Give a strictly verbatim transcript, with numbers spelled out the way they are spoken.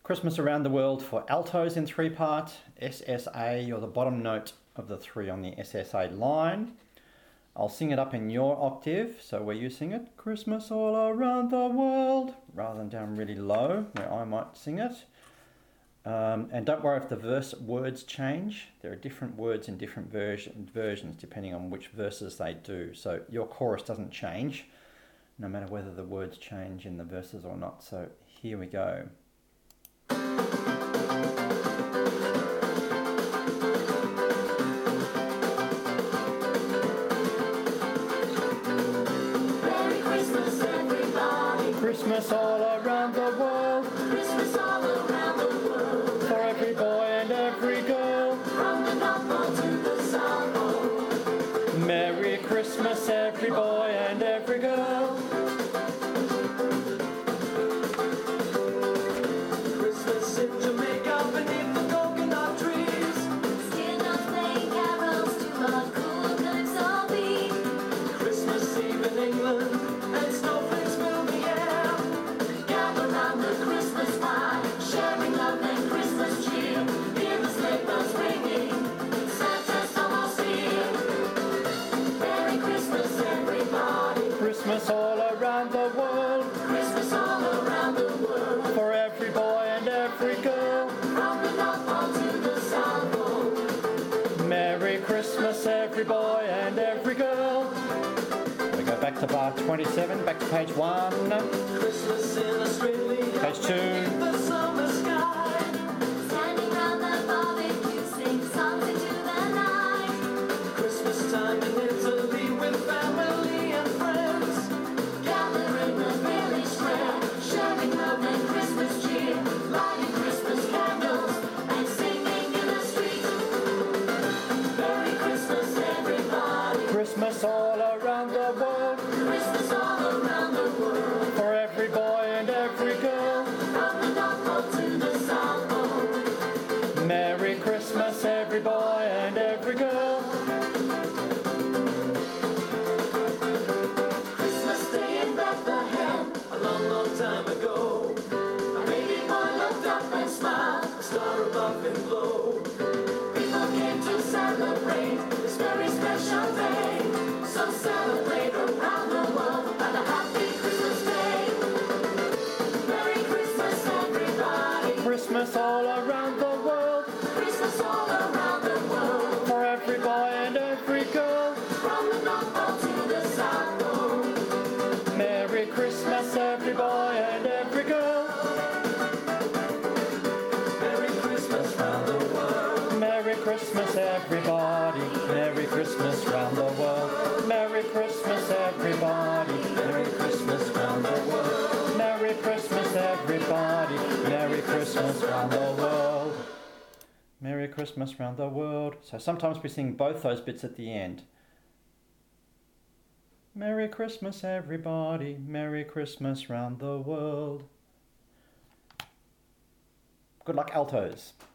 Christmas Around the World for altos in three part, S S A, you're the bottom note of the three on the S S A line. I'll sing it up in your octave, so where you sing it, Christmas all around the world, rather than down really low, where I might sing it. Um, and don't worry if the verse words change. There are different words in different version, versions depending on which verses they do. So your chorus doesn't change, no matter whether the words change in the verses or not. So here we go. Christmas all around the world. Christmas all around the world. For every boy and every girl. From the North Pole to the South Pole. Merry Christmas, every boy and every girl. Christmas in Jamaica beneath the coconut trees. Skinner's playing carols to a cool calypso beat. Christmas Eve in England and snowflakes fill the air. Gather round the Christmas fire, sharing love and Christmas cheer. Hear the sleigh bells ringing, Santa's almost here. Merry Christmas, everybody. Christmas all around the world. Christmas all around the world. For every boy and every girl. From the North Pole to the South Pole. Merry Christmas, every boy and every girl. We go back to bar twenty-seven, back to page one. Christmas in Australia. Page two. Beneath the summer sky. Standing round the barbecue, sing songs into the night. Christmas time in Italy with family and friends. Gather in the village square, Sharing love and Christmas cheer. lighting Christmas candles and singing in the street. Merry Christmas, everybody. Christmas all around the world. Christmas all around the world. For every boy and every girl. From the North Pole to the South Pole. Merry Christmas, every boy and every girl. Christmas Day in Bethlehem, a long, long time ago. A baby boy looked up and smiled, a star above him glowed. People came to celebrate this very special day. So celebrate around the world on a happy Christmas Day. Merry Christmas, everybody. Christmas all around the world. Christmas all around the world. For every boy and every girl. From the North Pole to the South Pole. Merry Christmas, every boy and every girl. Merry Christmas round the world. Merry Christmas, everybody. Merry Christmas round the world. Merry Christmas, everybody. Merry Christmas round the world. Merry Christmas, everybody. Merry Christmas round the world. Merry Christmas round the world. So sometimes we sing both those bits at the end. Merry Christmas, everybody. Merry Christmas round the world. Good luck, altos.